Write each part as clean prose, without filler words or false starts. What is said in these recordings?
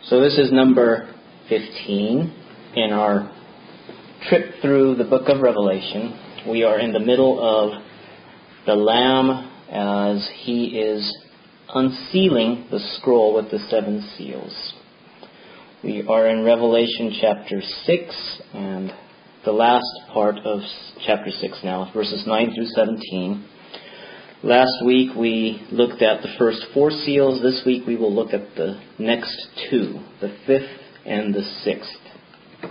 So this is number 15 in our trip through the book of Revelation. We are in the middle of the Lamb as he is unsealing the scroll with the 7 seals. We are in Revelation chapter 6 and the last part of chapter 6 now, verses 9 through 17. Last week we looked at the first 4 seals. This week we will look at the next 2, the 5th and the 6th.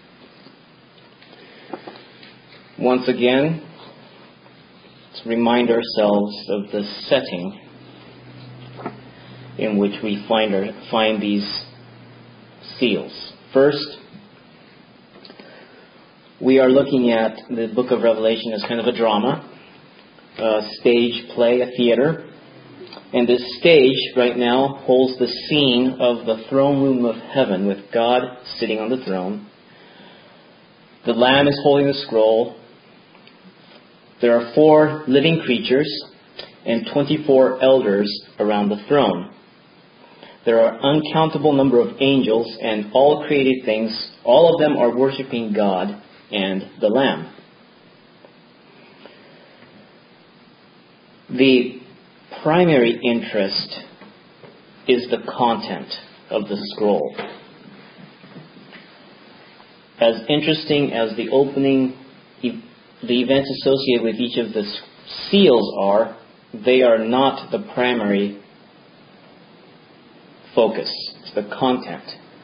Once again, let's remind ourselves of the setting in which we find these seals. First, we are looking at the book of Revelation as kind of a drama, a stage play, a theater. And this stage right now holds the scene of the throne room of heaven with God sitting on the throne. The Lamb is holding the scroll. There are 4 living creatures and 24 elders around the throne. There are uncountable number of angels and all created things. All of them are worshiping God and the Lamb. The primary interest is the content of the scroll. As interesting as the opening, the events associated with each of the seals are, they are not the primary focus. It's the content.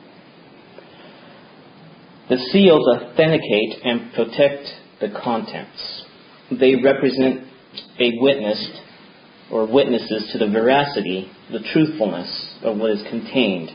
The seals authenticate and protect the contents. They represent a witness or witnesses to the veracity, the truthfulness of what is contained.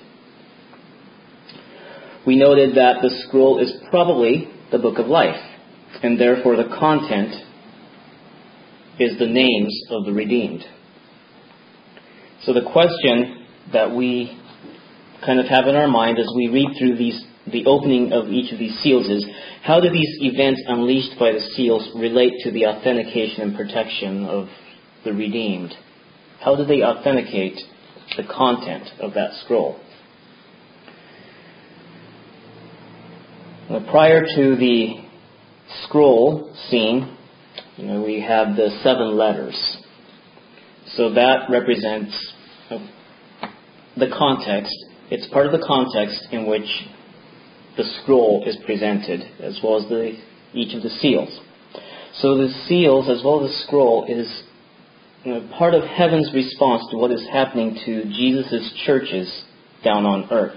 We noted that the scroll is probably the book of life, and therefore the content is the names of the redeemed. So the question that we kind of have in our mind as we read through the opening of each of these seals is, how do these events unleashed by the seals relate to the authentication and protection of the redeemed? How do they authenticate the content of that scroll? Now, prior to the scroll scene, we have the 7 letters. So that represents the context. It's part of the context in which the scroll is presented, as well as each of the seals. So the seals, as well as the scroll, is part of heaven's response to what is happening to Jesus' churches down on earth.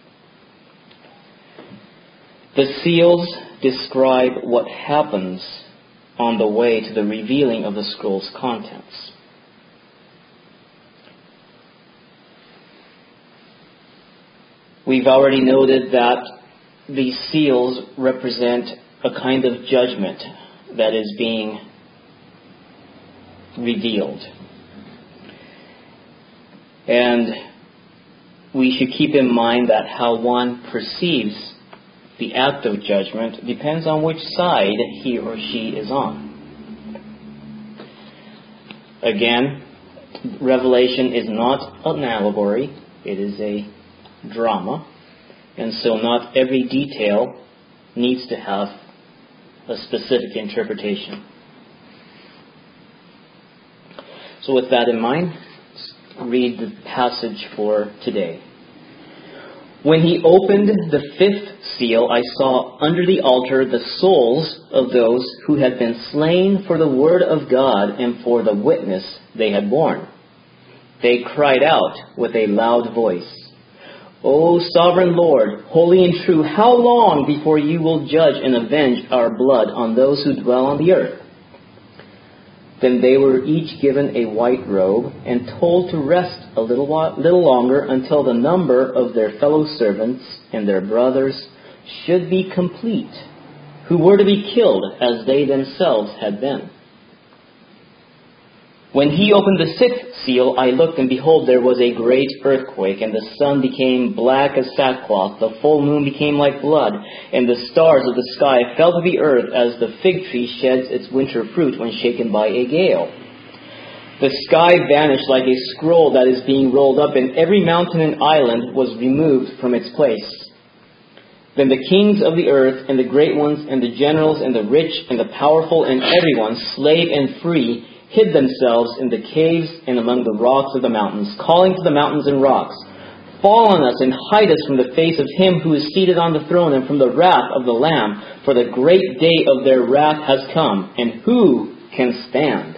The seals describe what happens on the way to the revealing of the scroll's contents. We've already noted that these seals represent a kind of judgment that is being revealed. And we should keep in mind that how one perceives the act of judgment depends on which side he or she is on. Again, Revelation is not an allegory, it is a drama, and so not every detail needs to have a specific interpretation. So with that in mind, let's read the passage for today. When he opened the 5th seal, I saw under the altar the souls of those who had been slain for the word of God and for the witness they had borne. They cried out with a loud voice, O sovereign Lord, holy and true, how long before you will judge and avenge our blood on those who dwell on the earth? Then they were each given a white robe and told to rest a little longer until the number of their fellow servants and their brothers should be complete, who were to be killed as they themselves had been. When he opened the 6th seal, I looked, and behold, there was a great earthquake, and the sun became black as sackcloth, the full moon became like blood, and the stars of the sky fell to the earth as the fig tree sheds its winter fruit when shaken by a gale. The sky vanished like a scroll that is being rolled up, and every mountain and island was removed from its place. Then the kings of the earth, and the great ones, and the generals, and the rich, and the powerful, and everyone, slave and free, hid themselves in the caves and among the rocks of the mountains, calling to the mountains and rocks, "Fall on us and hide us from the face of him who is seated on the throne and from the wrath of the Lamb, for the great day of their wrath has come, and who can stand?"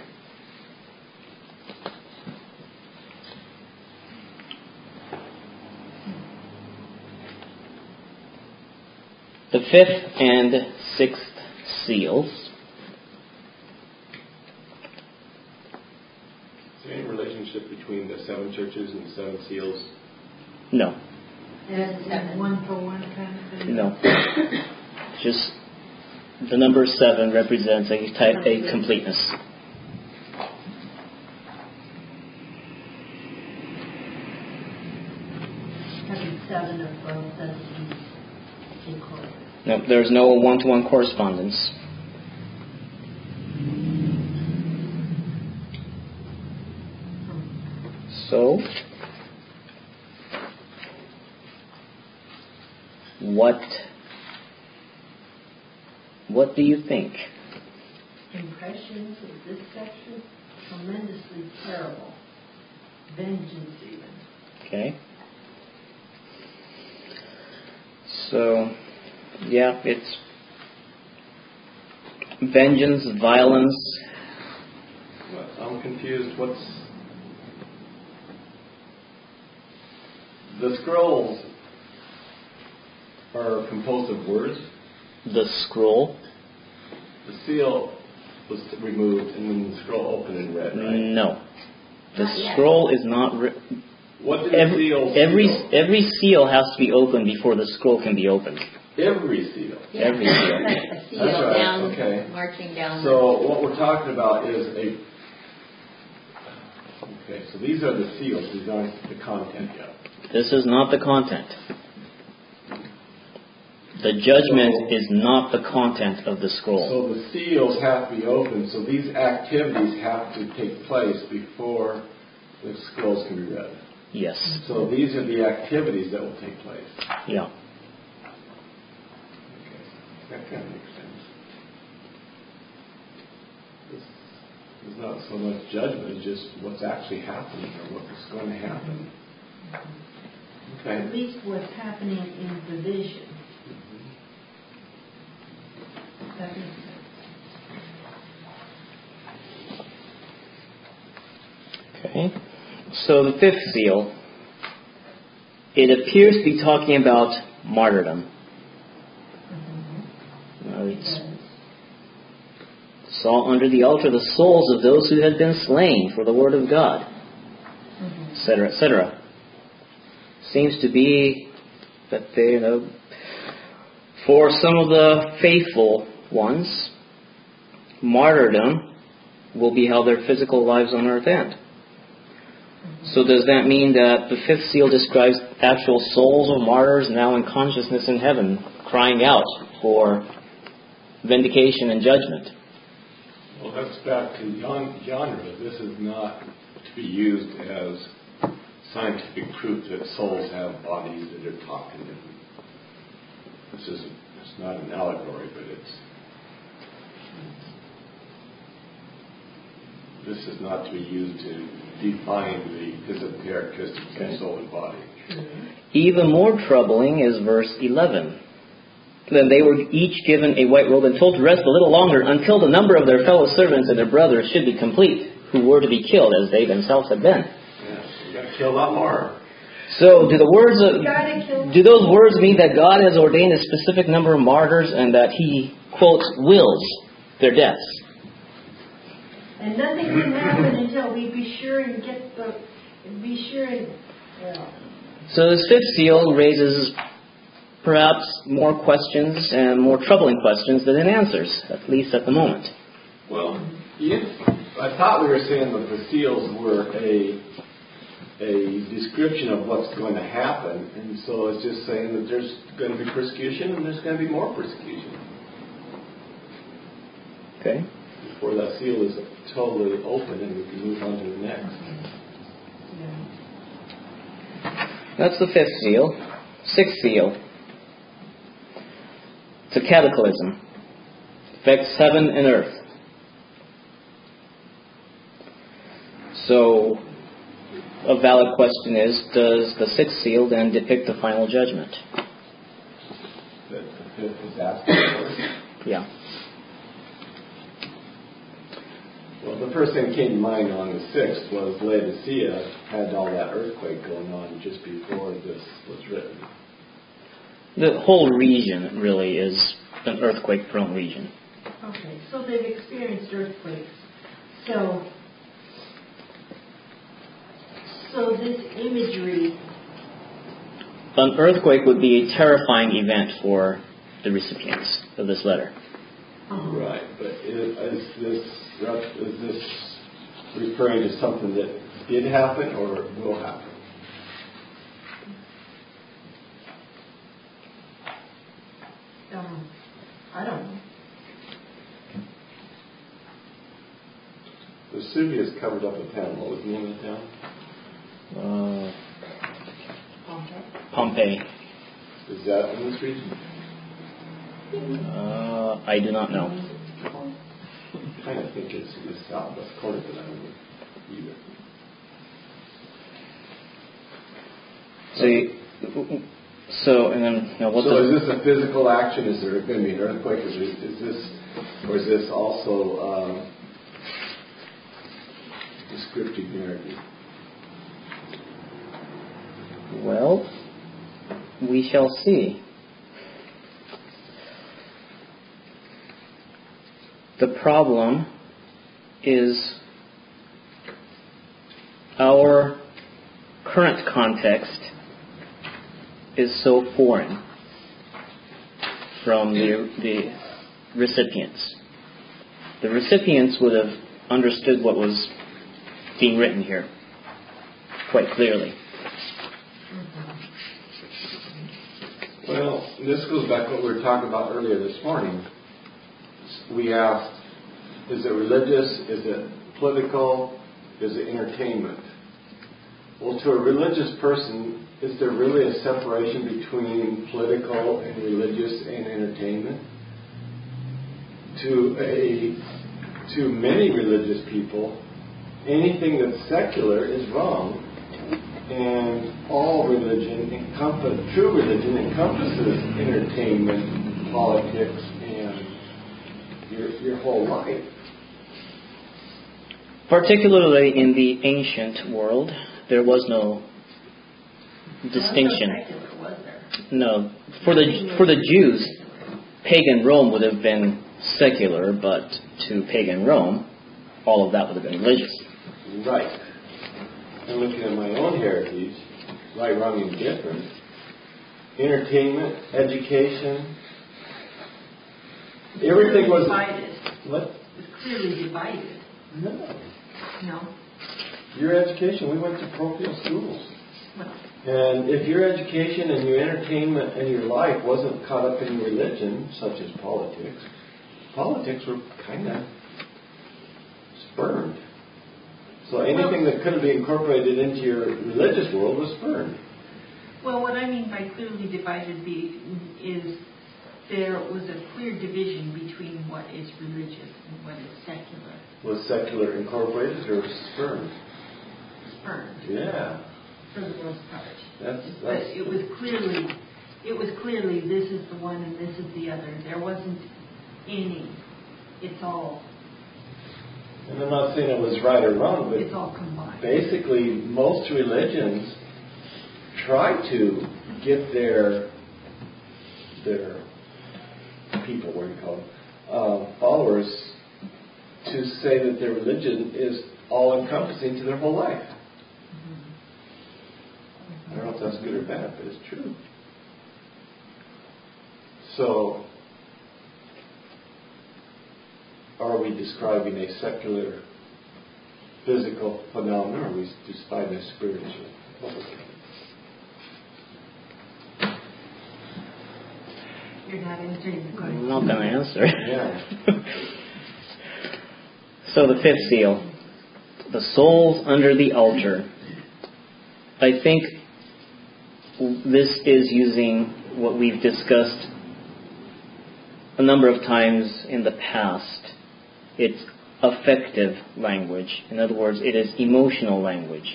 The fifth and sixth seals. Is there any relationship between the seven churches and the seven seals? No. And 1-for-1 kind of thing? No. Just the number 7 represents a completeness. Having 7 or 12 doesn't equal. No, there's no one-to-one correspondence. So, what do you think? Impressions of this section? Tremendously terrible. Vengeance even. Okay. So, yeah, it's vengeance, violence. I'm confused. The scrolls are composed of words? The scroll? The seal was removed and then the scroll opened and read, right? No. The scroll is not... What did the seal seal? Every seal has to be opened before the scroll can be opened. Every seal? Yeah. Every seal. A seal That's right. down, Okay. marching down. So what we're talking about is Okay, so these are the seals. These aren't the content yet. This is not the content. The judgment is not the content of the scroll. So the seals have to be opened. So these activities have to take place before the scrolls can be read. Yes. So these are the activities that will take place. Yeah. Okay. That kind of makes sense. It's not so much judgment, it's just what's actually happening or what's going to happen. Okay. At least what's happening in the vision. That makes sense. Okay. So the fifth seal, it appears to be talking about martyrdom. It's saw under the altar the souls of those who had been slain for the word of God, etc., etc. Seems to be that they, for some of the faithful ones, martyrdom will be how their physical lives on earth end. So does that mean that the fifth seal describes actual souls of martyrs now in consciousness in heaven, crying out for vindication and judgment? Well, that's back to genre. This is not to be used as scientific proof that souls have bodies that are talking to them. It's not an allegory, but this is not to be used to define the physical characteristics of soul and body. Even more troubling is verse 11. Then they were each given a white robe and told to rest a little longer until the number of their fellow servants and their brothers should be complete, who were to be killed as they themselves had been. Yes, you got to kill a lot more. So do those words mean that God has ordained a specific number of martyrs and that He, quotes, wills their deaths? And nothing can happen until we be sure and So this fifth seal raises perhaps more questions and more troubling questions than it answers, at least at the moment. Well, I thought we were saying that the seals were a description of what's going to happen, and so it's just saying that there's going to be persecution and there's going to be more persecution. Okay. before that seal is totally open and we can move on to the next. That's the fifth seal. Sixth seal. It's a cataclysm. Affects heaven and earth. So, a valid question is, does the sixth seal then depict the final judgment? The fifth is asking for. Yeah. Well, the first thing that came to mind on the sixth was Laodicea had all that earthquake going on just before this was written. The whole region really is an earthquake-prone region. Okay, so they've experienced earthquakes. So this imagery... An earthquake would be a terrifying event for the recipients of this letter. Right, but is this referring to something that did happen or will happen? I don't know. Vesuvius covered up a town. What was the name of the town? Pompeii. Is that in this region? I do not know. I kind of think it's the southwest corner, but I don't know either. So and then what? So is this a physical action? Is there going to be an earthquake? Is this also descriptive narrative? Well, we shall see. The problem is our current context is so foreign from the recipients. The recipients would have understood what was being written here quite clearly. Well, this goes back to what we were talking about earlier this morning. We asked, is it religious? Is it political? Is it entertainment? Well, to a religious person, is there really a separation between political and religious and entertainment? To many religious people, anything that's secular is wrong, and all religion, true religion encompasses entertainment, politics, and your whole life. Particularly in the ancient world, there was no distinction. Was there? No, for the Jews, pagan Rome would have been secular, but to pagan Rome, all of that would have been religious. Right. And looking at my own heritage, right, wrong, and different, entertainment, education, everything was divided. What? It was clearly divided. No. No. Your education, we went to parochial schools. Well. And if your education and your entertainment and your life wasn't caught up in religion, such as politics were kind of spurned. So anything that could have been incorporated into your religious world was spurned. Well, what I mean by clearly divided is there was a clear division between what is religious and what is secular. Was secular incorporated or spurned? Spurned. Yeah. For the most part. But it was clearly this is the one and this is the other. There wasn't any. It's all. And I'm not saying it was right or wrong, but it's all combined. Basically, most religions try to get their people, what do you call them, followers, to say that their religion is all-encompassing to their whole life. I don't know if that's good or bad, but it's true. So, are we describing a secular, physical phenomenon, or are we describing a spiritual? You're not answering the question. I'm not going to answer. Yeah. So the fifth seal, the souls under the altar. I think this is using what we've discussed a number of times in the past. It's affective language. In other words, it is emotional language.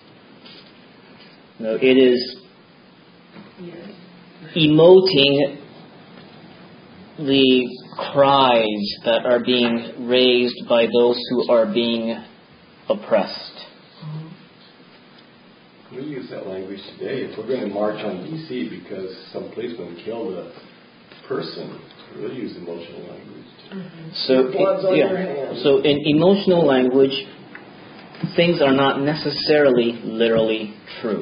No, it is emoting the cries that are being raised by those who are being oppressed. We use that language today. If we're going to march on D.C. because some policeman killed a person, we'll use emotional language. So in emotional language, things are not necessarily literally true.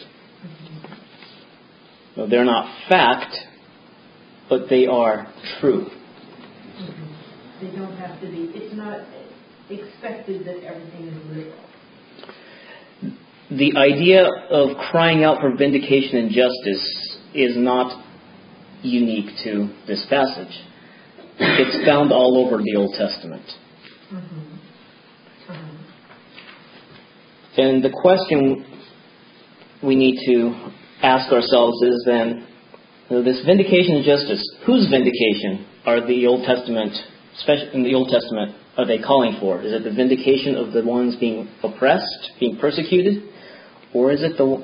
No, they're not fact, but they are true. They don't have to be. It's not expected that everything is literal. The idea of crying out for vindication and justice is not unique to this passage. It's found all over the Old Testament. And the question we need to ask ourselves is then, this vindication and justice, whose vindication are the Old Testament, especially in the Old Testament, are they calling for? Is it the vindication of the ones being oppressed, being persecuted, or is it God?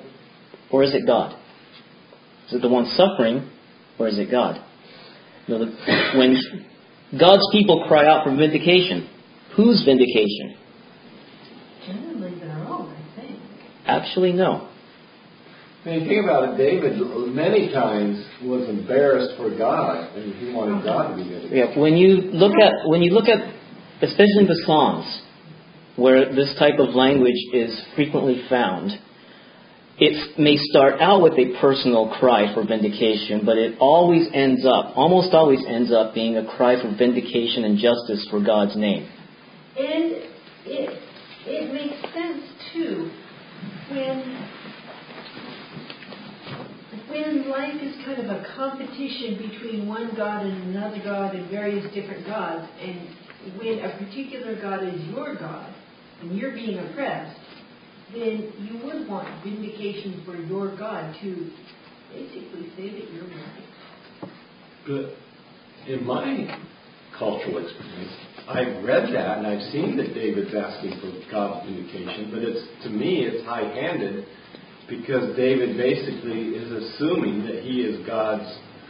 Is it the one suffering, or is it God? When God's people cry out for vindication, whose vindication? Generally their own, I think. Actually, no. When you think about it, David many times was embarrassed for God, and he wanted God to be vindicated. Yeah, when you look at especially the Psalms, where this type of language is frequently found, it may start out with a personal cry for vindication, but it almost always ends up being a cry for vindication and justice for God's name. And it makes sense too when life is kind of a competition between one God and another God and various different gods, and when a particular God is your God and you're being oppressed, then you would want vindication for your God to basically say that you're right. But in my cultural experience, I've read that and I've seen that David's asking for God's vindication, but to me it's high-handed because David basically is assuming that he is God's.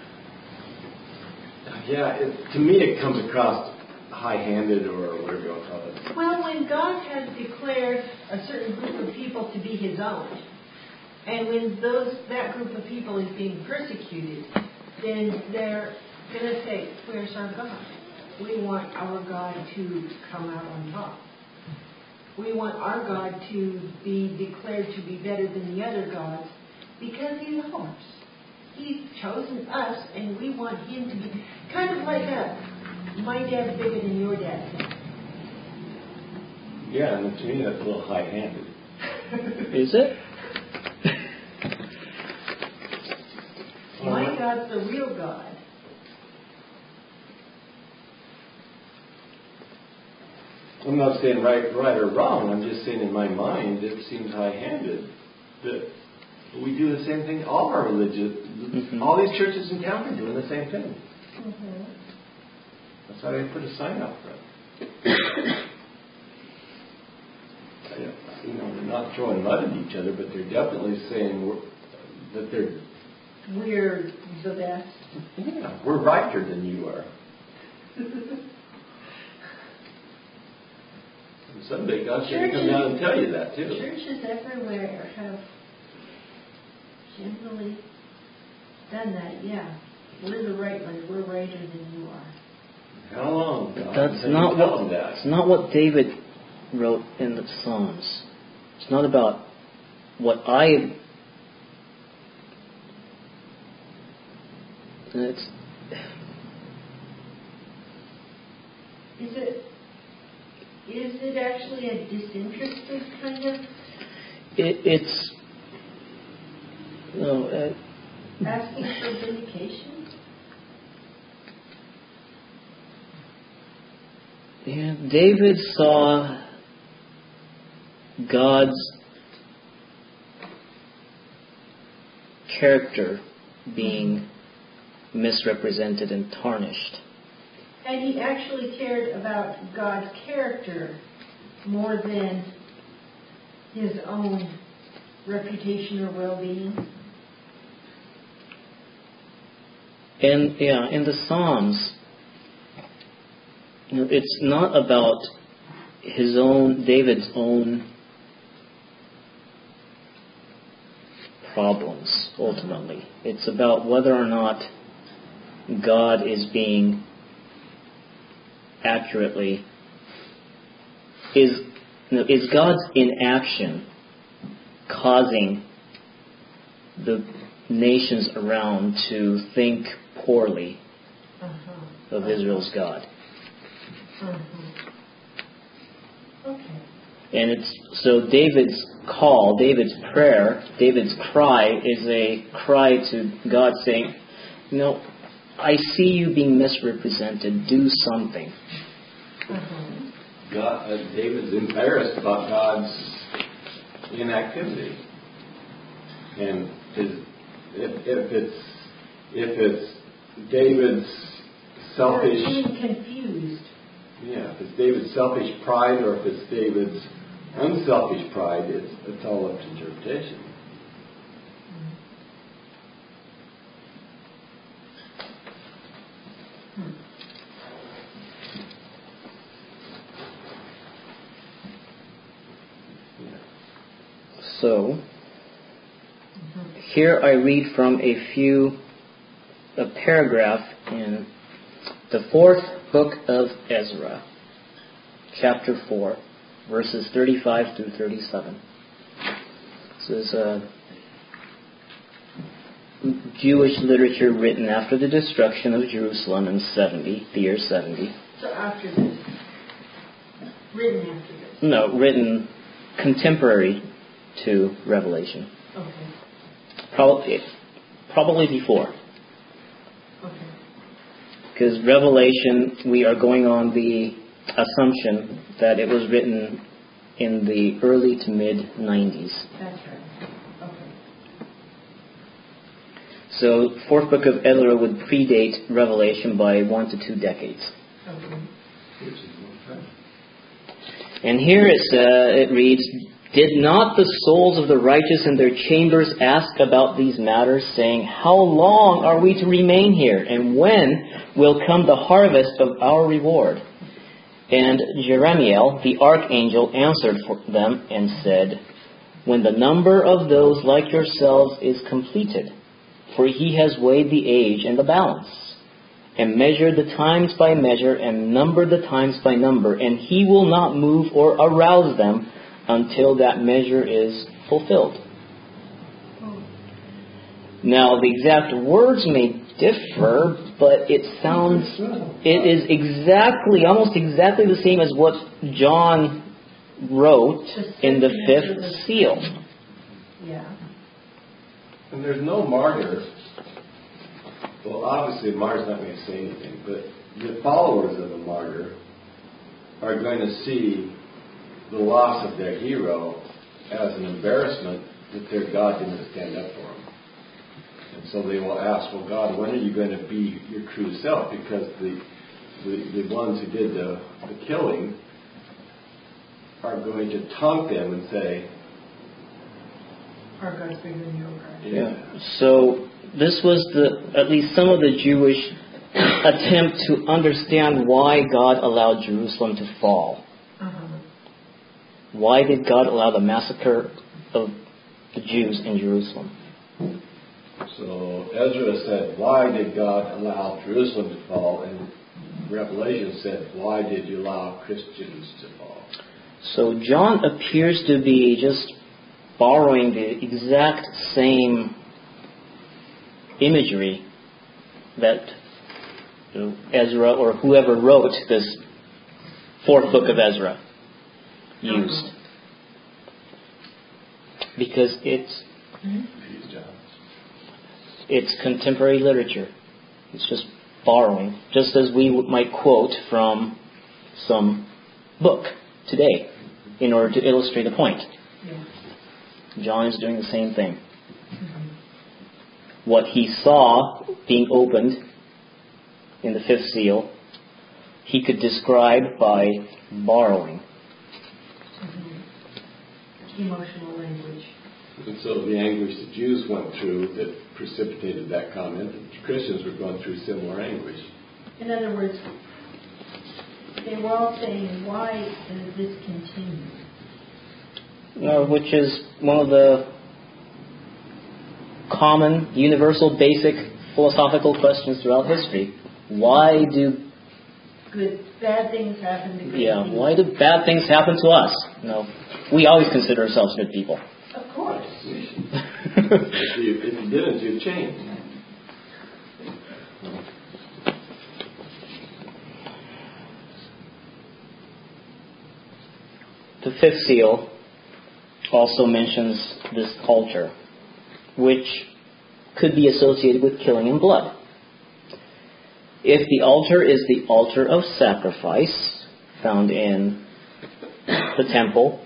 To me it comes across high-handed or whatever you want to call it. Well, when God has declared a certain group of people to be His own, and when that group of people is being persecuted, then they're going to say, "Where's our God? We want our God to come out on top. We want our God to be declared to be better than the other gods because He's ours. He's chosen us, and we want Him to be kind of like my dad's bigger than your dad." Yeah, and to me that's a little high-handed. Is it? My God's the real God. I'm not saying right or wrong. I'm just saying in my mind it seems high-handed that we do the same thing. All our religion, all these churches in town are doing the same thing. Mm-hmm. That's why they put a sign out front. They're not throwing mud at each other, but they're definitely saying that we're the best. Yeah, we're righter than you are. And someday God's going to come down and tell you that too. Churches everywhere have generally done that. Yeah, we're the right ones. We're righter than you are. How long? That's not what David wrote in the Psalms. It's not about what I. Is it actually a disinterested kind of? It's. No. Asking for vindication? David saw God's character being misrepresented and tarnished. And he actually cared about God's character more than his own reputation or well-being. And in the Psalms, it's not about David's own problems, ultimately. It's about whether or not God is being accurately, is God's inaction causing the nations around to think poorly of Israel's God. Okay. And so David's call, David's prayer, David's cry is a cry to God saying, I see you being misrepresented. Do something. David's embarrassed about God's inactivity. And if it's David's selfish... They're being confused. Yeah, if it's David's selfish pride or if it's David's unselfish pride, it's all up to interpretation. So, here I read from a paragraph in the 4th book of Ezra, chapter 4, verses 35 through 37. This is Jewish literature written after the destruction of Jerusalem in the year 70. So after this. Written after this. No, written contemporary to Revelation. Okay. Probably before. Okay. Because Revelation, we are going on the assumption that it was written in the early to mid-90s. That's right. Okay. So, 4th book of Ezra would predate Revelation by 1 to 2 decades. Okay. And here it reads, Did not the souls of the righteous in their chambers ask about these matters, saying, How long are we to remain here, and when will come the harvest of our reward? And Jeremiel, the archangel, answered for them and said, When the number of those like yourselves is completed, for he has weighed the age in the balance, and measured the times by measure, and numbered the times by number, and he will not move or arouse them until that measure is fulfilled. Now, the exact words may differ, but it is almost exactly the same as what John wrote in the 5th seal. Yeah. And there's no martyr. Well, obviously, the martyr's not going to say anything, but the followers of the martyr are going to see the loss of their hero as an embarrassment that their God didn't stand up for them. And so they will ask, well, God, when are you going to be your true self? Because the ones who did the killing are going to taunt them and say, Our God's bigger than your God. Yeah. So this was at least some of the Jewish attempt to understand why God allowed Jerusalem to fall. Why did God allow the massacre of the Jews in Jerusalem? So Ezra said, why did God allow Jerusalem to fall? And Revelation said, why did you allow Christians to fall? So John appears to be just borrowing the exact same imagery that Ezra or whoever wrote this 4th book of Ezra used. Because it's contemporary literature. It's just borrowing. Just as we might quote from some book today in order to illustrate a point. Yeah. John is doing the same thing. What he saw being opened in the fifth seal, he could describe by borrowing. Emotional language. And so the anguish the Jews went through that precipitated that comment, the Christians were going through similar anguish. In other words, they were all saying, why does this continue? Which is one of the common, universal, basic philosophical questions throughout history. Why do bad things happen to good people? Why do bad things happen to us? No, we always consider ourselves good people. Of course. If you didn't, you'd change. The fifth seal also mentions this altar, which could be associated with killing and blood. If the altar is the altar of sacrifice found in the temple,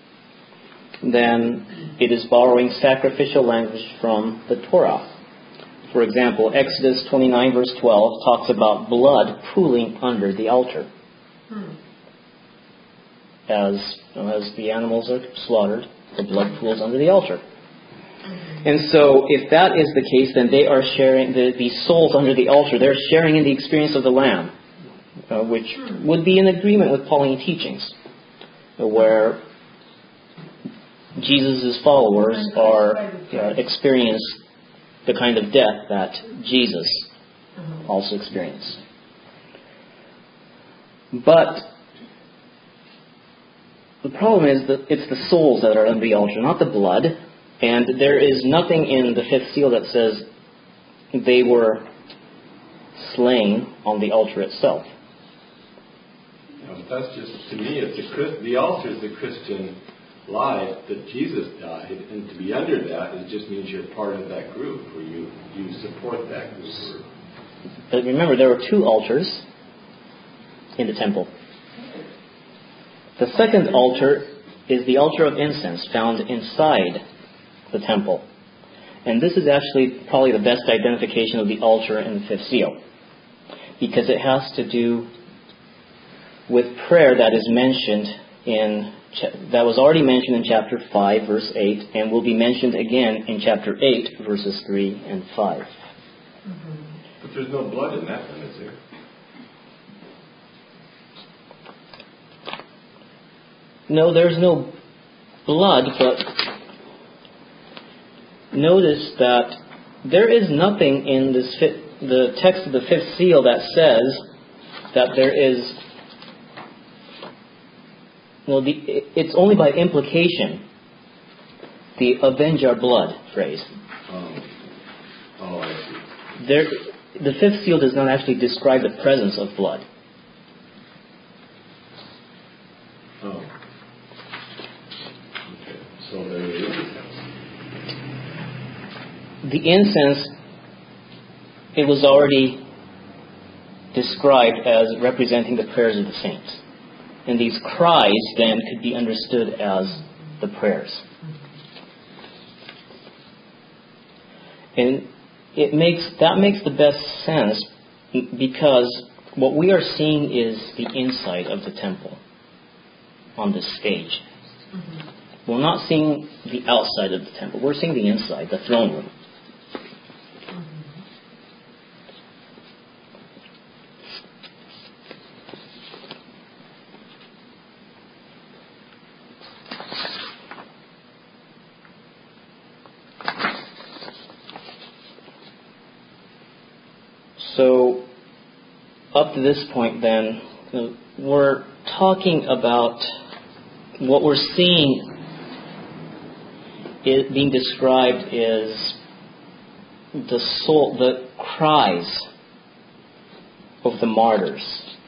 then it is borrowing sacrificial language from the Torah. For example, Exodus 29 verse 12 talks about blood pooling under the altar. As the animals are slaughtered, the blood pools under the altar. And so, if that is the case, then they are sharing, the souls under the altar, they're sharing in the experience of the Lamb, which would be in agreement with Pauline teachings, where Jesus' followers experience the kind of death that Jesus also experienced. But the problem is that it's the souls that are under the altar, not the blood. And there is nothing in the fifth seal that says they were slain on the altar itself. That's just, to me, the altar is the Christian life that Jesus died, and to be under that, it just means you're part of that group, or you support that group. But remember, there were two altars in the temple. The second altar is the altar of incense found inside the temple. And this is actually probably the best identification of the altar in the fifth seal, because it has to do with prayer that is mentioned that was already mentioned in chapter 5, verse 8, and will be mentioned again in chapter 8, verses 3 and 5. But there's no blood in that one, is there? No, there's no blood, but notice that there is nothing in the text of the fifth seal that says that there is. It's only by implication the avenge our blood phrase. I see. The fifth seal does not actually describe the presence of blood. So there it is. The incense, it was already described as representing the prayers of the saints. And these cries then could be understood as the prayers. And that makes the best sense, because what we are seeing is the inside of the temple on this stage. We're not seeing the outside of the temple. We're seeing the inside, the throne room. So, up to this point then, we're talking about what we're seeing being described is the soul, the cries of the martyrs,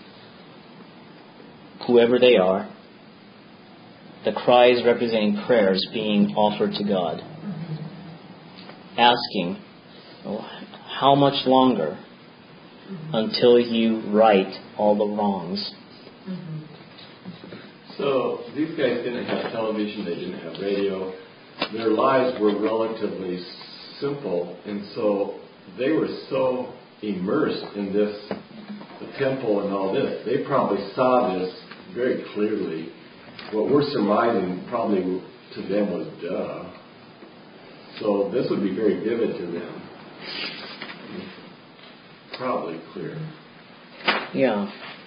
whoever they are, the cries representing prayers being offered to God, asking, how much longer until you right all the wrongs So these guys didn't have television, they didn't have radio. Their lives were relatively simple, and so they were so immersed in this, the temple and all this, they probably saw this very clearly. What we're surmising probably to them was duh. So this would be very vivid to them. Probably clear. Yeah.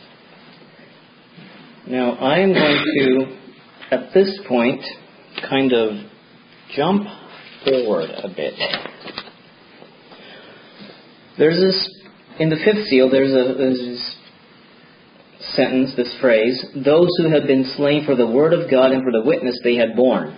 Now, I am going to, at this point, kind of jump forward a bit. There's this, in the fifth seal, there's this sentence, this phrase, those who had been slain for the word of God and for the witness they had borne.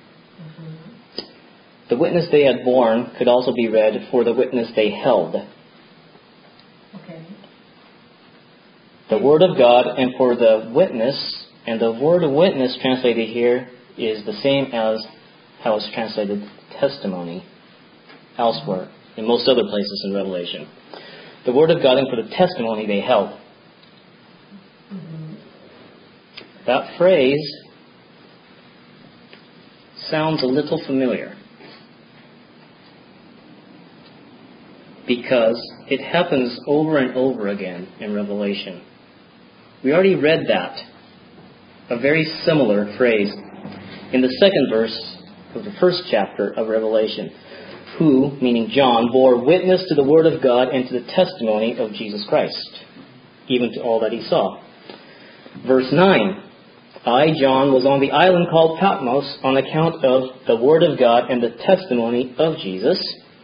The witness they had borne could also be read for the witness they held. Okay. The word of God and for the witness, and the word witness translated here is the same as how it's translated testimony elsewhere, in most other places in Revelation. The word of God and for the testimony they held. That phrase sounds a little familiar because it happens over and over again in Revelation. We already read that, a very similar phrase, in the second verse of the first chapter of Revelation. Who, meaning John, bore witness to the word of God and to the testimony of Jesus Christ, even to all that he saw. Verse 9, I, John, was on the island called Patmos on account of the word of God and the testimony of Jesus.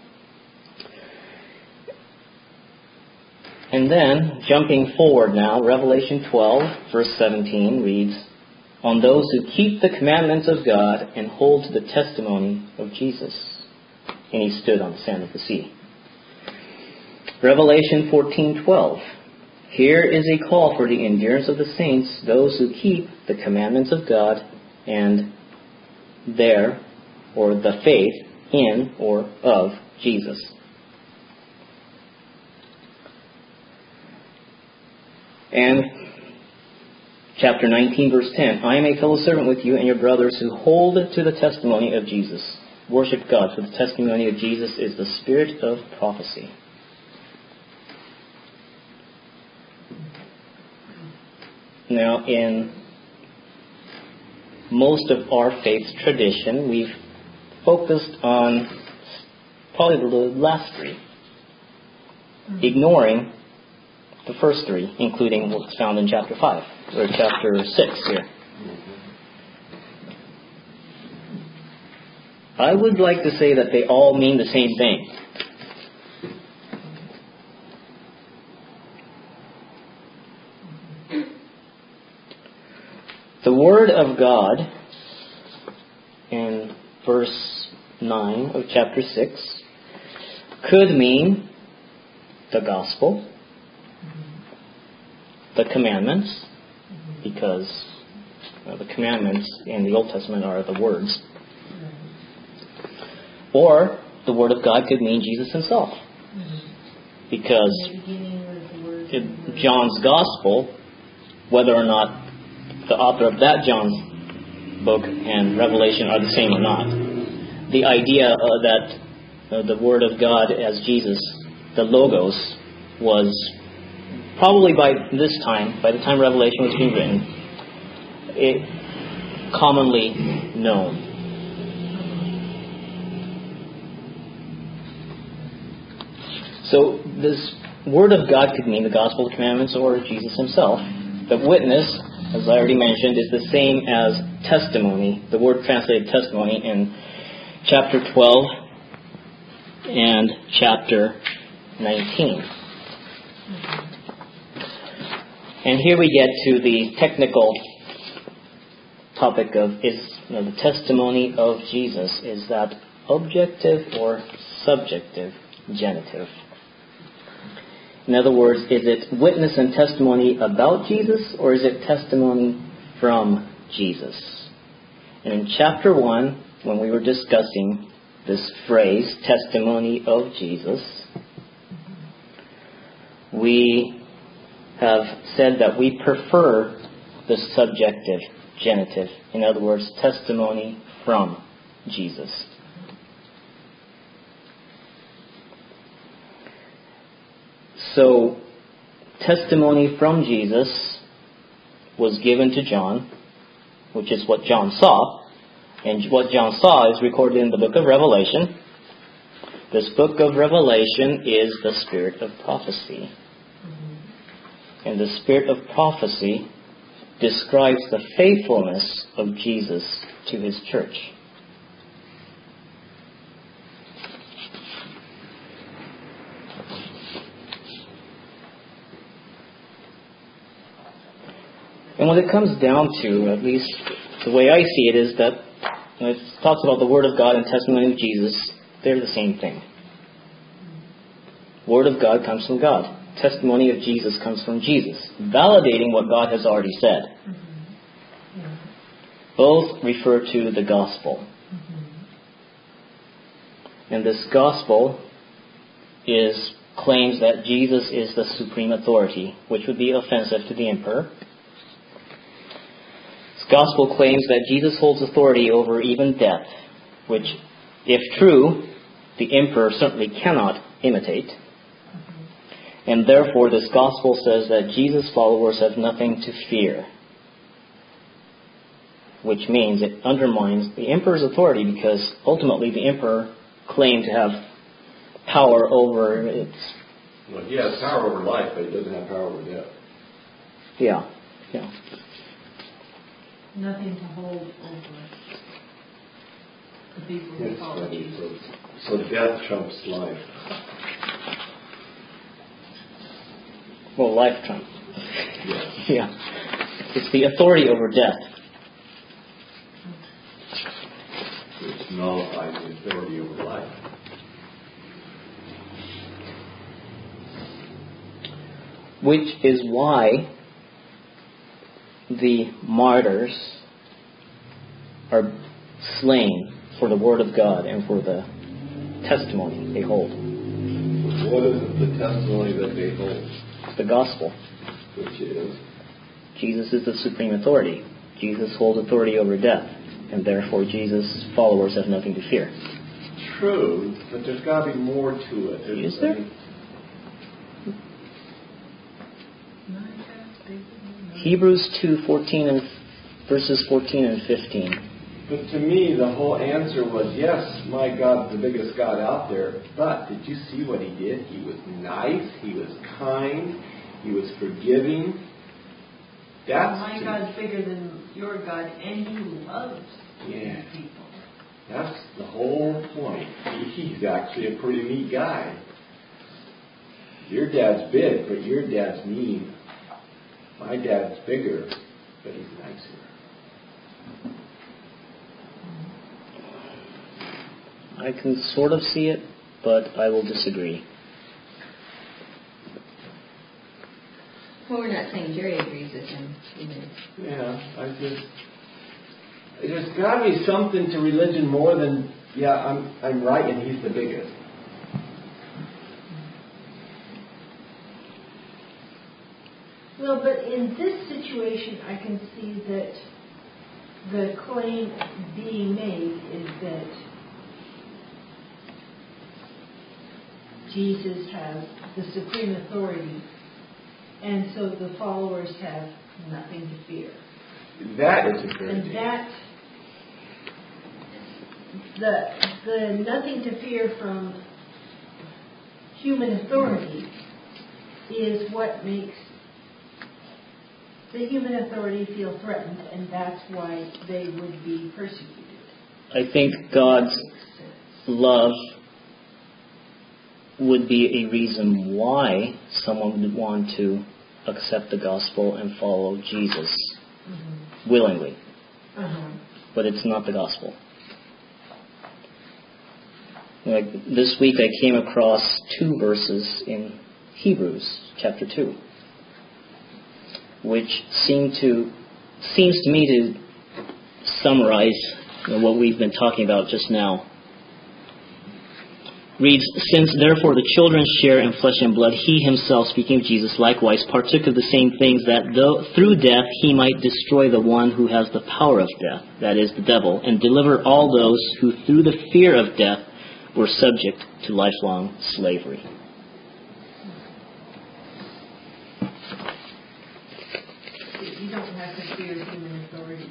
And then, jumping forward now, Revelation 12, verse 17 reads, on those who keep the commandments of God and hold to the testimony of Jesus. And he stood on the sand of the sea. Revelation 14:12. Here is a call for the endurance of the saints, those who keep the commandments of God and their, or the faith in, or of Jesus. And chapter 19, verse 10. I am a fellow servant with you and your brothers who hold to the testimony of Jesus. Worship God, for the testimony of Jesus is the spirit of prophecy. Now, in most of our faith's tradition, we've focused on probably the last three, ignoring the first three, including what's found in chapter 5, or chapter 6 here. I would like to say that they all mean the same thing. The Word of God, in verse 9 of chapter 6, could mean the gospel, the commandments, because the commandments in the Old Testament are the words. Or the Word of God could mean Jesus himself. Because in John's Gospel, whether or not the author of that John's book and Revelation are the same or not, the idea that the Word of God as Jesus, the Logos, was probably by this time, by the time Revelation was being written, commonly known. So this Word of God could mean the Gospel, the Commandments, or Jesus himself. The witness, as I already mentioned, is the same as testimony. The word translated testimony in chapter 12 and chapter 19. And here we get to the technical topic of the testimony of Jesus. Is that objective or subjective genitive? In other words, is it witness and testimony about Jesus, or is it testimony from Jesus? And in chapter 1, when we were discussing this phrase, testimony of Jesus, we have said that we prefer the subjective genitive. In other words, testimony from Jesus. So, testimony from Jesus was given to John, which is what John saw. And what John saw is recorded in the book of Revelation. This book of Revelation is the spirit of prophecy. And the spirit of prophecy describes the faithfulness of Jesus to his church. And what it comes down to, at least the way I see it, is that when it talks about the Word of God and testimony of Jesus, they're the same thing. Word of God comes from God. Testimony of Jesus comes from Jesus, validating what God has already said. Both refer to the gospel. And this gospel claims that Jesus is the supreme authority, which would be offensive to the emperor. This gospel claims that Jesus holds authority over even death, which, if true, the emperor certainly cannot imitate. And therefore, this gospel says that Jesus' followers have nothing to fear, which means it undermines the emperor's authority, because ultimately the emperor claimed to have power over its... Well, he has power over life, but he doesn't have power over death. Yeah. Nothing to hold over the people who follow Jesus. So death trumps life. Well, life trumps. Yes. Yeah. It's the authority over death. Which nullifies the authority over life. Which is why the martyrs are slain for the Word of God and for the testimony they hold. What is the testimony that they hold? The gospel. Which is? Jesus is the supreme authority. Jesus holds authority over death, and therefore Jesus' followers have nothing to fear. True, but there's got to be more to it. Is there? Hebrews 2:14 and verses 14 and 15. But to me, the whole answer was, yes, my God's the biggest God out there. But did you see what he did? He was nice. He was kind. He was forgiving. My God's bigger than your God, and he loves people. That's the whole point. He's actually a pretty neat guy. Your dad's big, but your dad's mean. My dad's bigger, but he's nicer. I can sort of see it, but I will disagree. Well, we're not saying Jerry agrees with him. Yeah, there's got to be something to religion more than, I'm right and he's the biggest. Well, but in this situation, I can see that the claim being made is that Jesus has the supreme authority, and so the followers have nothing to fear. That is a great And the nothing to fear from human authority is what makes the human authority feel threatened, and that's why they would be persecuted. I think God's love would be a reason why someone would want to accept the gospel and follow Jesus willingly. But it's not the gospel. Like this week I came across 2 verses in Hebrews chapter 2, which seems to me to summarize what we've been talking about just now. reads, "Since therefore the children share in flesh and blood, he himself, speaking of Jesus, likewise partook of the same things, that though through death he might destroy the one who has the power of death, that is, the devil, and deliver all those who through the fear of death were subject to lifelong slavery." You don't have to fear human authority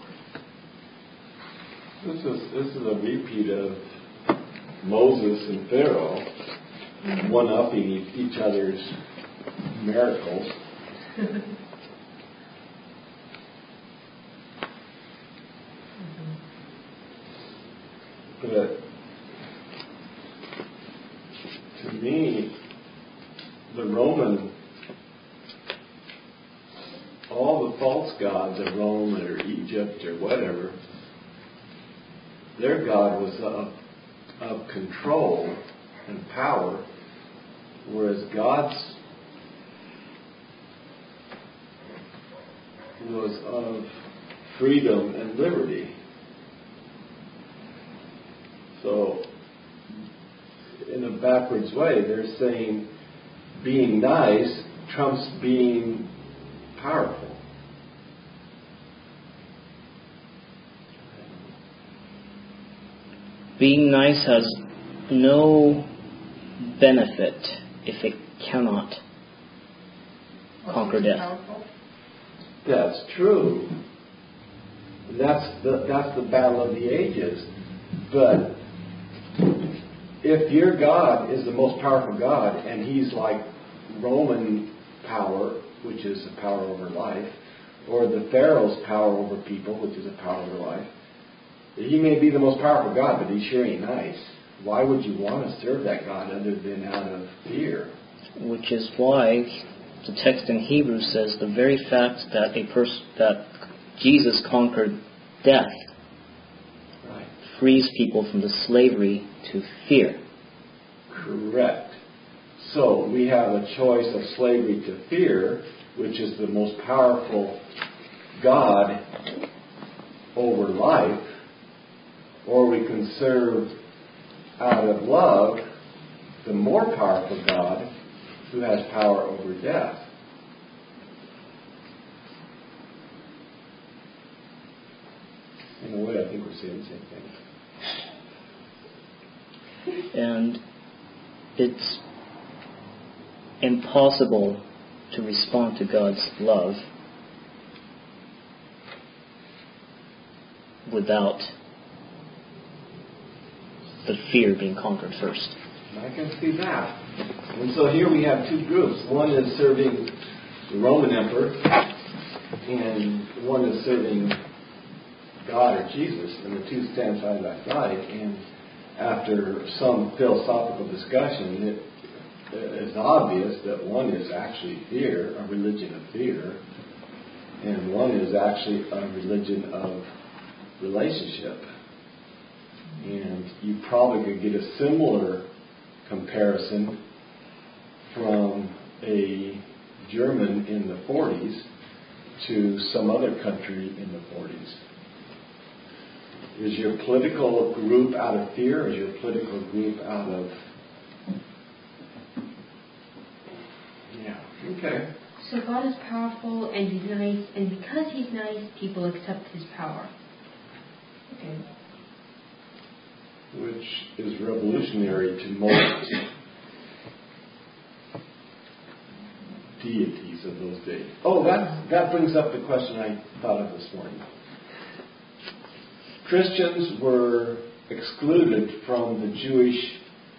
anymore. This is a repeat of Moses and Pharaoh one-upping each other's miracles. But to me, all the false gods of Rome or Egypt or whatever, their God was of control and power, whereas God's was of freedom and liberty. So, in a backwards way, they're saying being nice trumps being powerful. Being nice has no benefit if it cannot conquer death. That's true. That's the battle of the ages. But if your God is the most powerful God, and he's like Roman power, which is a power over life, or the Pharaoh's power over people, which is a power over life, he may be the most powerful God, but he sure ain't nice. Why would you want to serve that God other than out of fear? Which is why the text in Hebrews says the very fact that that Jesus conquered death frees people from the slavery to fear. Correct. So we have a choice of slavery to fear, which is the most powerful God over life, or we can serve out of love the more powerful God who has power over death. In a way, I think we're saying the same thing. And it's impossible to respond to God's love without the fear being conquered first. I can see that. And so here we have two groups. One is serving the Roman emperor, and one is serving God or Jesus, and the two stand side by side. And after some philosophical discussion, it is obvious that one is actually fear, a religion of fear, and one is actually a religion of relationship. And you probably could get a similar comparison from a German in the 40s to some other country in the 40s. Is your political group out of fear? Is your political group out of... Yeah, okay. So God is powerful and he's nice, and because he's nice, people accept his power. Okay. Which is revolutionary to most deities of those days. Oh, that brings up the question I thought of this morning. Christians were excluded from the Jewish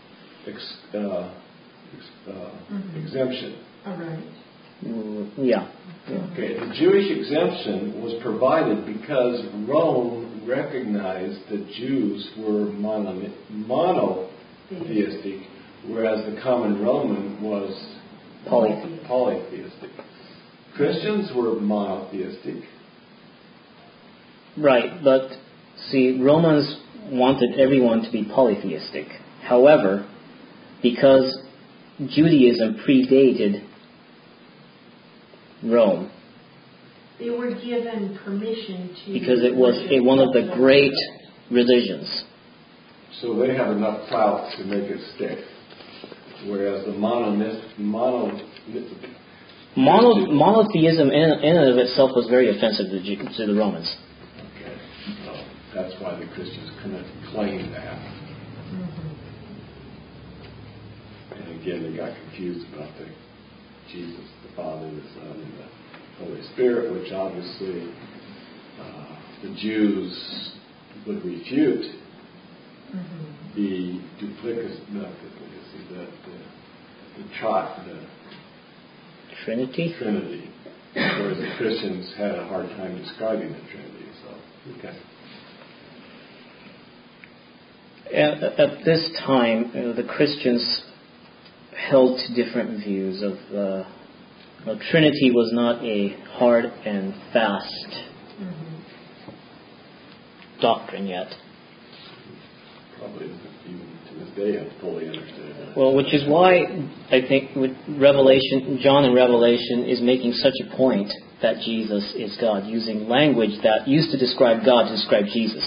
exemption. All right. Yeah. Okay, the Jewish exemption was provided because Rome recognized that Jews were monotheistic, whereas the common Roman was polytheistic. Christians were monotheistic. Right, but see, Romans wanted everyone to be polytheistic. However, because Judaism predated Rome, they were given permission to... because it was one of the great religions. So they have enough clout to make it stick. Whereas the monotheism in and of itself was very offensive to the Romans. Okay. So that's why the Christians couldn't claim that. And again, they got confused about the Jesus, the Father, the Son, and the Holy Spirit, which obviously the Jews would refute the Trinity. Whereas the Christians had a hard time describing the Trinity. So, okay. At this time, the Christians held to different views of Trinity was not a hard and fast doctrine yet. Probably even to this day I fully understand that. Well, which is why I think with Revelation, John in Revelation is making such a point that Jesus is God, using language that used to describe God to describe Jesus.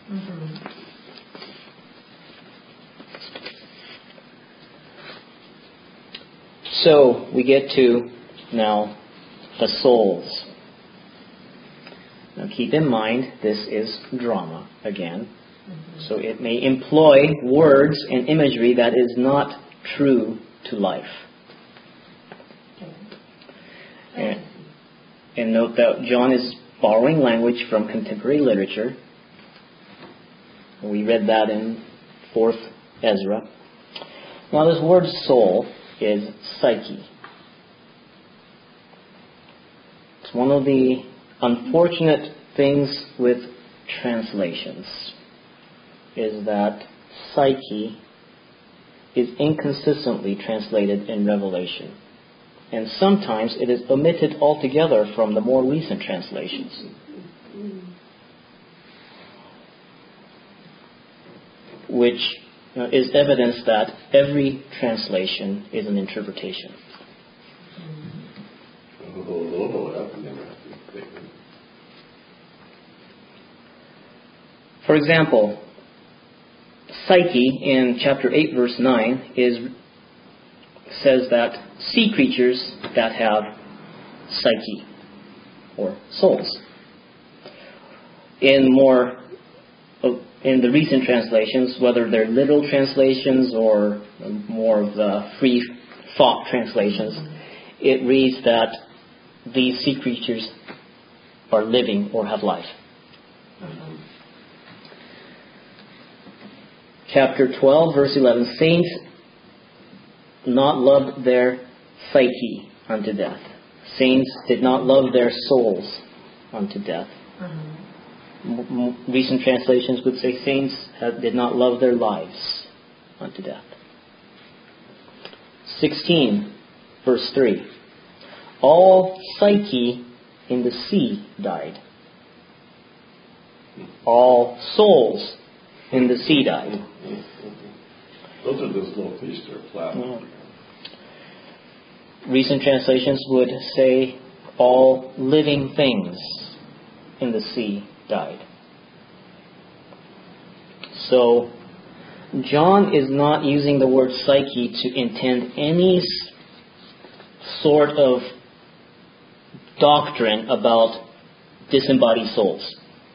So we get to now the souls. Now keep in mind this is drama again. So it may employ words and imagery that is not true to life. And note that John is borrowing language from contemporary literature. We read that in 4th Ezra. Now this word soul is psyche. It's one of the unfortunate things with translations, is that psyche is inconsistently translated in Revelation. And sometimes it is omitted altogether from the more recent translations. Which is evidence that every translation is an interpretation. For example, psyche in chapter 8 verse 9 says that sea creatures that have psyche or souls. In the recent translations, whether they're literal translations or more of the free thought translations, it reads that these sea creatures are living or have life. Chapter 12, verse 11, saints not loved their psyche unto death. Saints did not love their souls unto death. Recent translations would say saints did not love their lives unto death. 16, verse 3. All psyche in the sea died. All souls in the sea died. Those are those little fish that are flat. Recent translations would say all living things in the sea died. So John is not using the word psyche to intend any sort of doctrine about disembodied souls.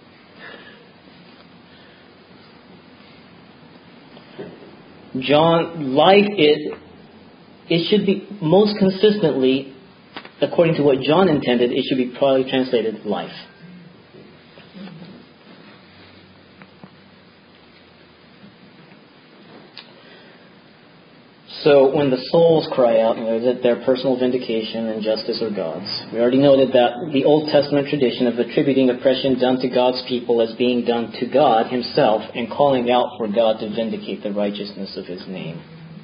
John, life it should be most consistently, according to what John intended, it should be probably translated life. So when the souls cry out, is it their personal vindication and justice or God's? We already noted that the Old Testament tradition of attributing oppression done to God's people as being done to God himself and calling out for God to vindicate the righteousness of his name.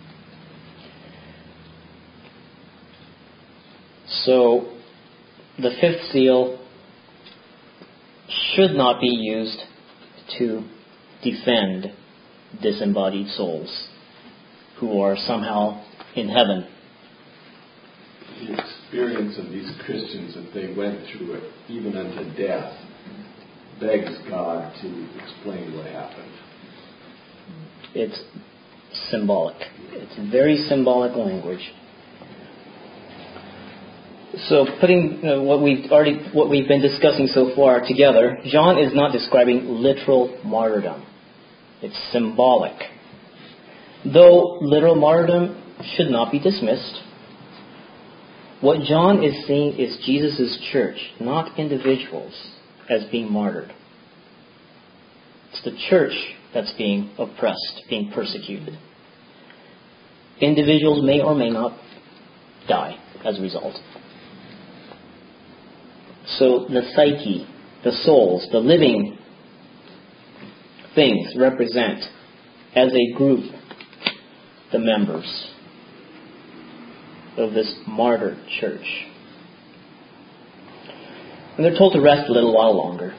So the fifth seal should not be used to defend disembodied souls who are somehow in heaven. The experience of these Christians, if they went through it, even unto death, begs God to explain what happened. It's symbolic. It's very symbolic language. So putting what we've been discussing so far together, John is not describing literal martyrdom. It's symbolic. Though literal martyrdom should not be dismissed, what John is seeing is Jesus' church, not individuals, as being martyred. It's the church that's being oppressed, being persecuted. Individuals may or may not die as a result. So the psyche, the souls, the living things represent, as a group, the members of this martyred church. And they're told to rest a little longer.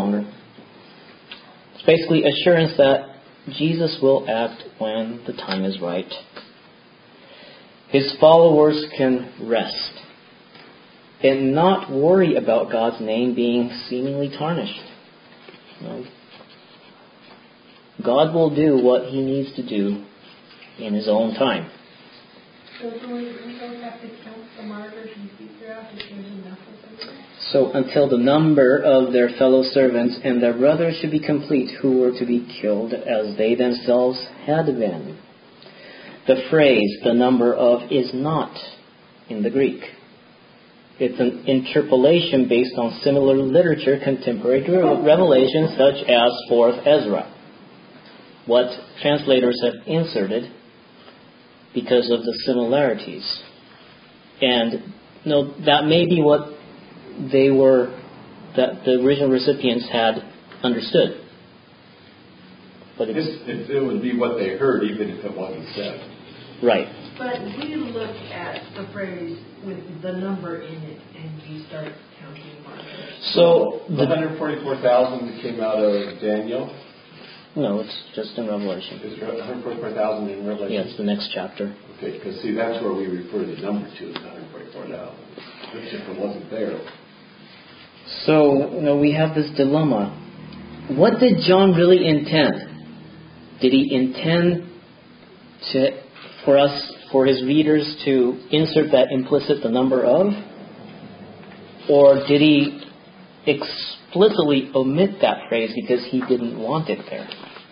It's basically assurance that Jesus will act when the time is right. His followers can rest and not worry about God's name being seemingly tarnished. No. God will do what He needs to do in His own time. So we don't have to count the martyrs and keep throughout if there's enough of them? So until the number of their fellow servants and their brothers should be complete, who were to be killed as they themselves had been. The phrase, the number of, is not in the Greek. It's an interpolation based on similar literature, contemporary revelation, such as 4th Ezra. What translators have inserted because of the similarities. And that may be what that the original recipients had understood. But it would be what they heard, even if it wasn't said. Right. But we look at the phrase with the number in it, and you start counting martyrs. So the 144,000 that came out of Daniel? No, it's just in Revelation. Is 144,000 in Revelation? Yeah, it's the next chapter. Okay, because see, that's where we refer the number to, is 144,000. Which if it wasn't there. So, we have this dilemma. What did John really intend? Did he intend for his readers to insert that implicit the number of? Or did he explicitly omit that phrase because he didn't want it there?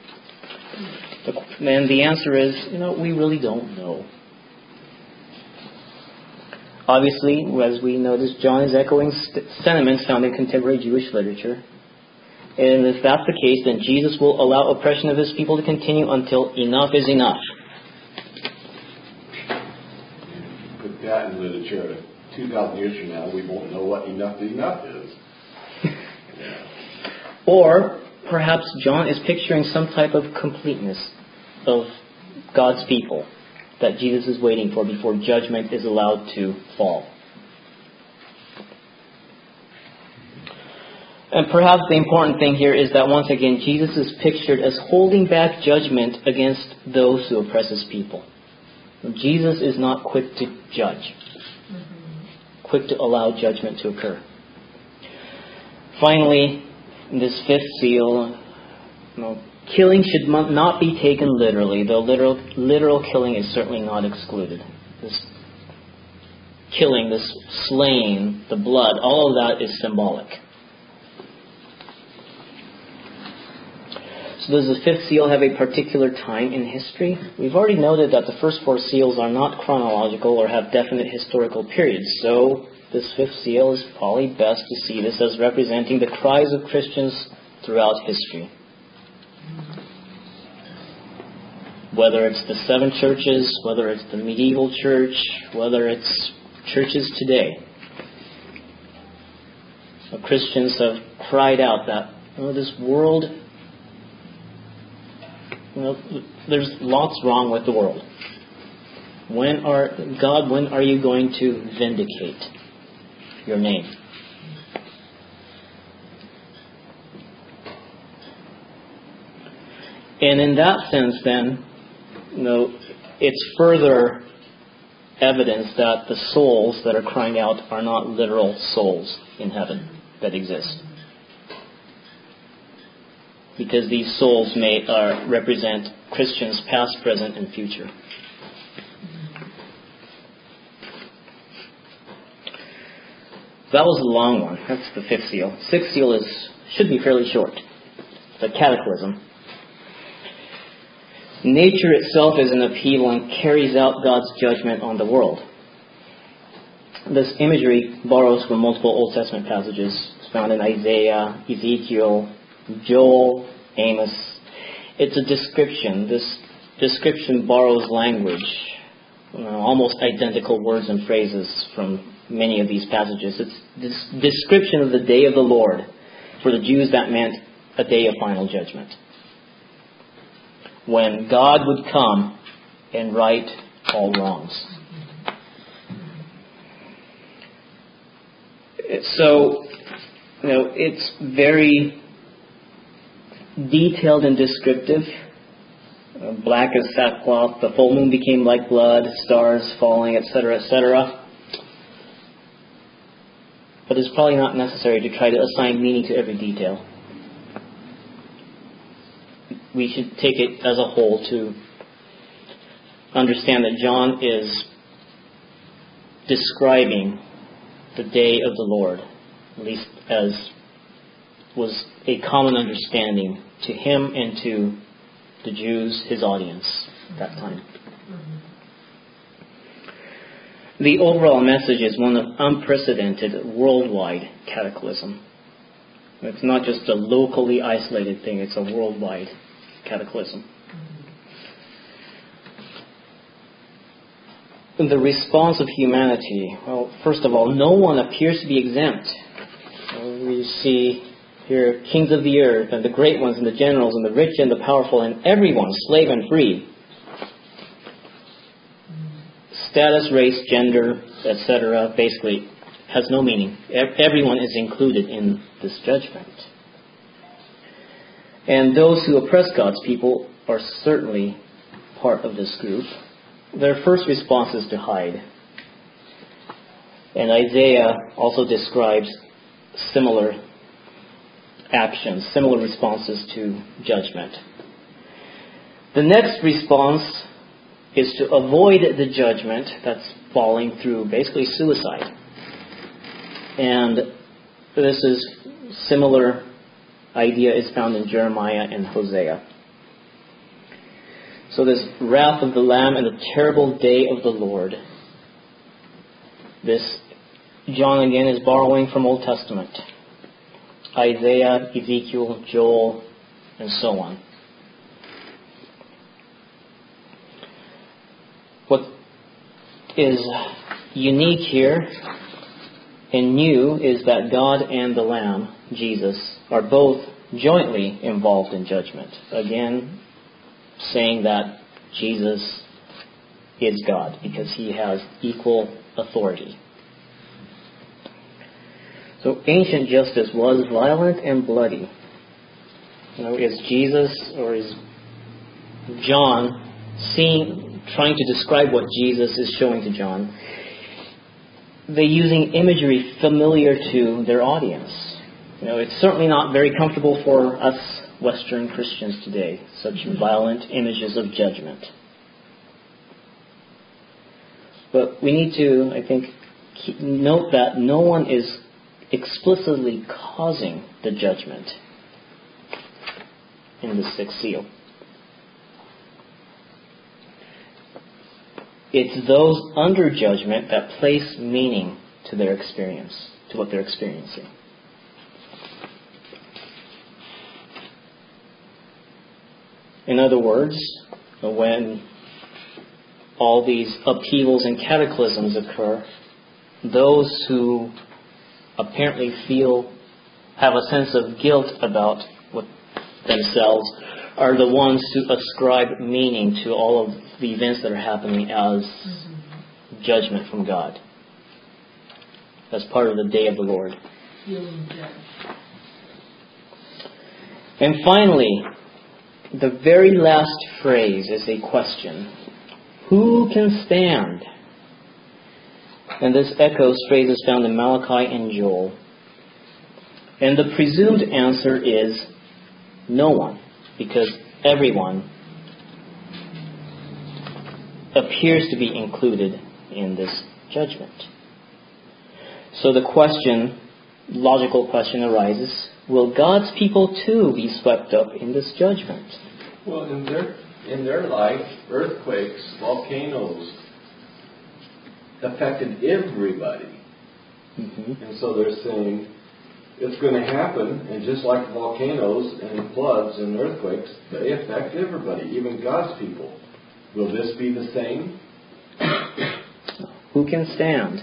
And the answer is, we really don't know. Obviously, as we noticed, John is echoing sentiments found in contemporary Jewish literature. And if that's the case, then Jesus will allow oppression of His people to continue until enough is enough. Put that in literature 2,000 years from now, we won't know what enough is. Yeah. Or perhaps John is picturing some type of completeness of God's people that Jesus is waiting for before judgment is allowed to fall. And perhaps the important thing here is that once again, Jesus is pictured as holding back judgment against those who oppress His people. Jesus is not quick to judge, quick to allow judgment to occur. Finally, in this 5th seal, killing should not be taken literally, though literal killing is certainly not excluded. This killing, this slaying, the blood, all of that is symbolic. So does the 5th seal have a particular time in history? We've already noted that the first 4 seals are not chronological or have definite historical periods, so this 5th seal is probably best to see this as representing the cries of Christians throughout history. Whether it's the 7 churches, whether it's the medieval church, whether it's churches today. Christians have cried out that this world, there's lots wrong with the world. When are you going to vindicate your name? And in that sense, then, it's further evidence that the souls that are crying out are not literal souls in heaven that exist. because these souls may represent Christians past, present, and future. That was a long one. That's the fifth seal. Sixth seal should be fairly short. The cataclysm. Nature itself is an upheaval and carries out God's judgment on the world. This imagery borrows from multiple Old Testament passages. It's found in Isaiah, Ezekiel, Joel, Amos. It's a description. This description borrows language, almost identical words and phrases from many of these passages. It's this description of the day of the Lord. For the Jews, that meant a day of final judgment, when God would come and right all wrongs. So, it's very detailed and descriptive. Black as sackcloth, the full moon became like blood, stars falling, etc., etc. But it's probably not necessary to try to assign meaning to every detail. We should take it as a whole to understand that John is describing the day of the Lord, at least as was a common understanding to him and to the Jews, his audience at that time. The overall message is one of unprecedented worldwide cataclysm. It's not just a locally isolated thing, it's a worldwide cataclysm. In the response of humanity, well, first of all, no one appears to be exempt. We see here kings of the earth and the great ones and the generals and the rich and the powerful and everyone, slave and free. Status, race, gender, etc. basically has no meaning. Everyone is included in this judgment. And those who oppress God's people are certainly part of this group. Their first response is to hide. And Isaiah also describes similar actions, similar responses to judgment. The next response is to avoid the judgment that's falling through basically suicide. And this is similar idea is found in Jeremiah and Hosea. So this wrath of the Lamb and the terrible day of the Lord. This John again is borrowing from Old Testament. Isaiah, Ezekiel, Joel, and so on. What is unique here and new is that God and the Lamb, Jesus, are both jointly involved in judgment. Again, saying that Jesus is God because he has equal authority. So ancient justice was violent and bloody. Is Jesus or is John trying to describe what Jesus is showing to John? They're using imagery familiar to their audience. It's certainly not very comfortable for us Western Christians today, such violent images of judgment. But we need to, I think, note that no one is explicitly causing the judgment in the sixth seal. It's those under judgment that place meaning to their experience, to what they're experiencing. In other words, when all these upheavals and cataclysms occur, those who apparently have a sense of guilt about themselves are the ones who ascribe meaning to all of the events that are happening as judgment from God, as part of the day of the Lord. And finally, the very last phrase is a question. Who can stand? And this echoes phrases found in Malachi and Joel. And the presumed answer is No one, because everyone appears to be included in this judgment. So the question, logical question arises, will God's people too be swept up in this judgment? Well, in their life, earthquakes, volcanoes affected everybody. Mm-hmm. And so they're saying it's going to happen, and just like volcanoes and floods and earthquakes, they affect everybody, even God's people. Will this be the same? Who can stand?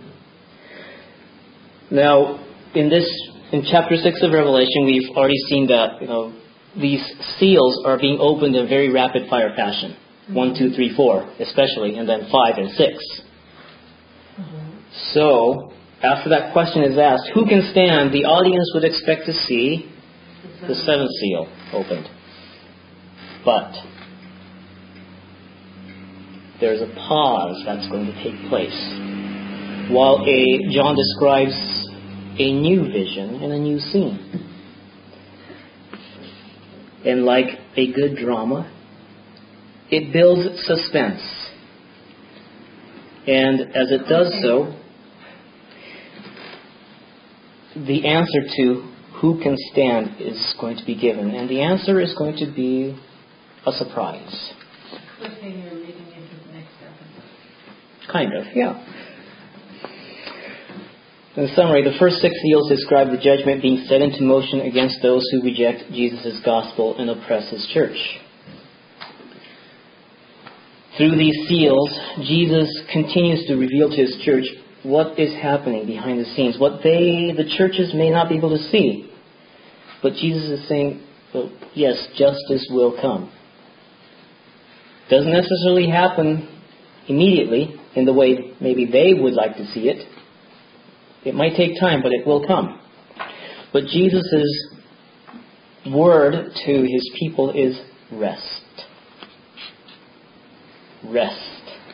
Now, in chapter 6 of Revelation, we've already seen that, these seals are being opened in very rapid fire fashion. 1, 2, 3, 4, especially, and then 5 and 6. So, after that question is asked, who can stand? The audience would expect to see the 7th seal opened. But there's a pause that's going to take place while John describes a new vision and a new scene. And like a good drama, it builds suspense. And as it does so, the answer to who can stand is going to be given. And the answer is going to be a surprise. Cliffhanger leading into the next episode. Kind of, yeah. In summary, the first 6 seals describe the judgment being set into motion against those who reject Jesus' gospel and oppress His church. Through these seals, Jesus continues to reveal to His church what is happening behind the scenes, what the churches may not be able to see. But Jesus is saying, well, yes, justice will come. Doesn't necessarily happen immediately in the way maybe they would like to see it. It might take time, but it will come. But Jesus' word to His people is rest. Rest.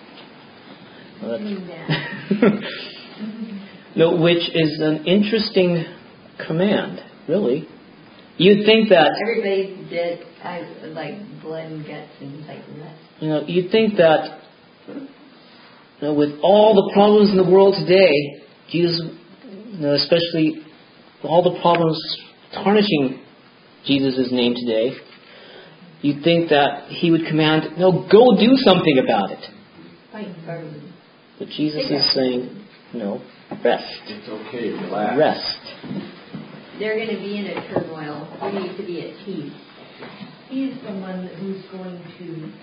No, which is an interesting command, really. You'd think that everybody did like blood and guts and like rest. You'd think that with all the problems in the world today, Jesus, especially all the problems tarnishing Jesus' name today, you'd think that He would command, no, go do something about it. But Jesus is saying, no, rest. It's okay, relax. Rest. They're going to be in a turmoil. We need to be at peace. He's the one who's going to...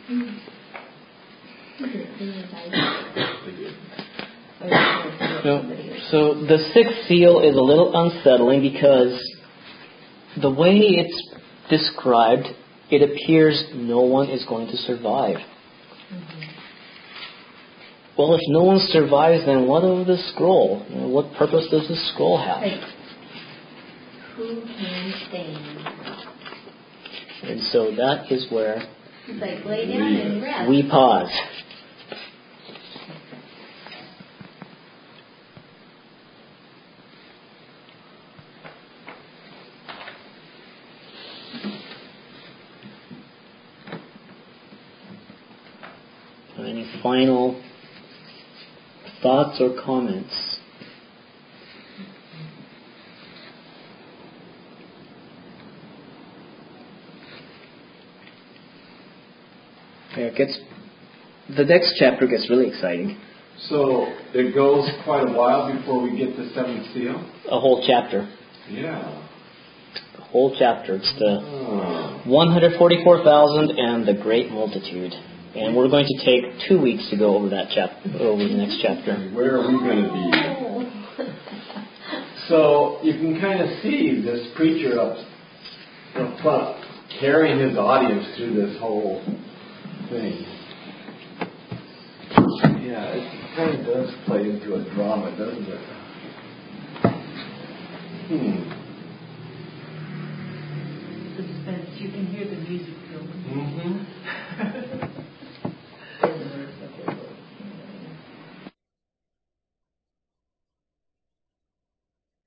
So the 6th seal is a little unsettling because the way it's described, it appears no one is going to survive. Well, if no one survives, then what of the scroll? What purpose does the scroll have? Who can stand? And so that is where lay down and rest. We pause. Any final thoughts or comments? The next chapter gets really exciting. So it goes quite a while before we get the 7th seal? A whole chapter. Yeah. The whole chapter. It's the 144,000 and the great multitude. And we're going to take 2 weeks to go over that over the next chapter. Where are we going to be? So you can kind of see this preacher up front carrying his audience through this whole thing. Yeah, it kind of does play into a drama, doesn't it? Suspense. You can hear the music building. Mm-hmm.